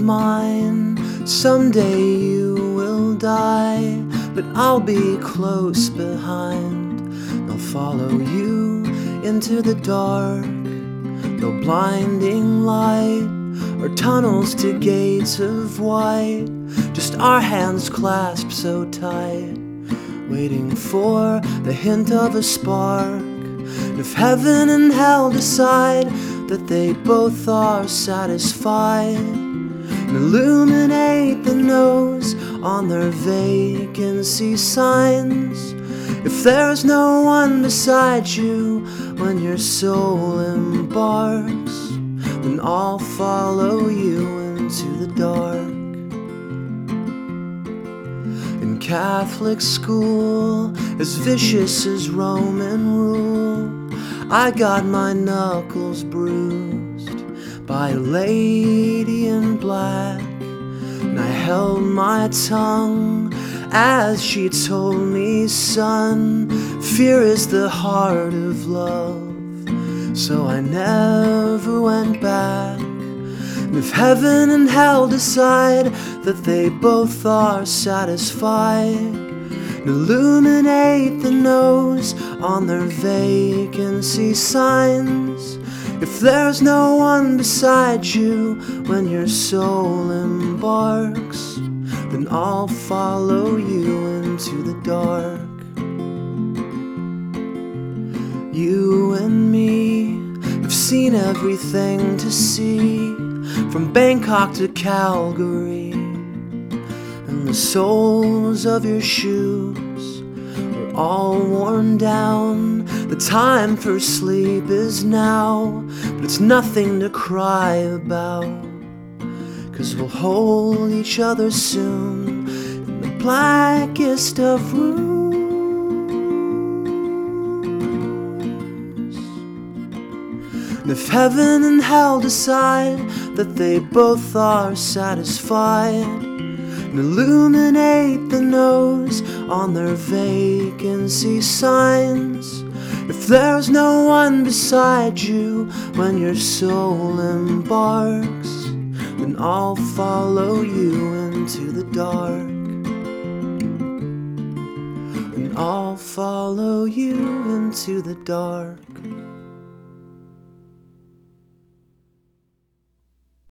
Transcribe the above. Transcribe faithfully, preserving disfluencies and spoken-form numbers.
of mine. Someday you will die, but I'll be close behind. I'll follow you into the dark. No blinding light or tunnels to gates of white, just our hands clasped so tight, waiting for the hint of a spark. And if heaven and hell decide that they both are satisfied, and illuminate the nose on their vacancy signs, if there's no one beside you when your soul embarks, then I'll follow you into the dark. In Catholic school, as vicious as Roman rule, I got my knuckles bruised by a lady in black, and I held my tongue as she told me, son, fear is the heart of love. So I never went back. And if heaven and hell decide that they both are satisfied, and illuminate the nose on their vacancy signs, if there's no one beside you when your soul embarks, then I'll follow you into the dark. You and me have seen everything to see, from Bangkok to Calgary, and the soles of your shoes are all worn down. The time for sleep is now, but it's nothing to cry about, 'cause we'll hold each other soon in the blackest of rooms. And if heaven and hell decide that they both are satisfied, and illuminate the nose on their vacancy signs, if there's no one beside you when your soul embarks, then I'll follow you into the dark. And I'll follow you into the dark.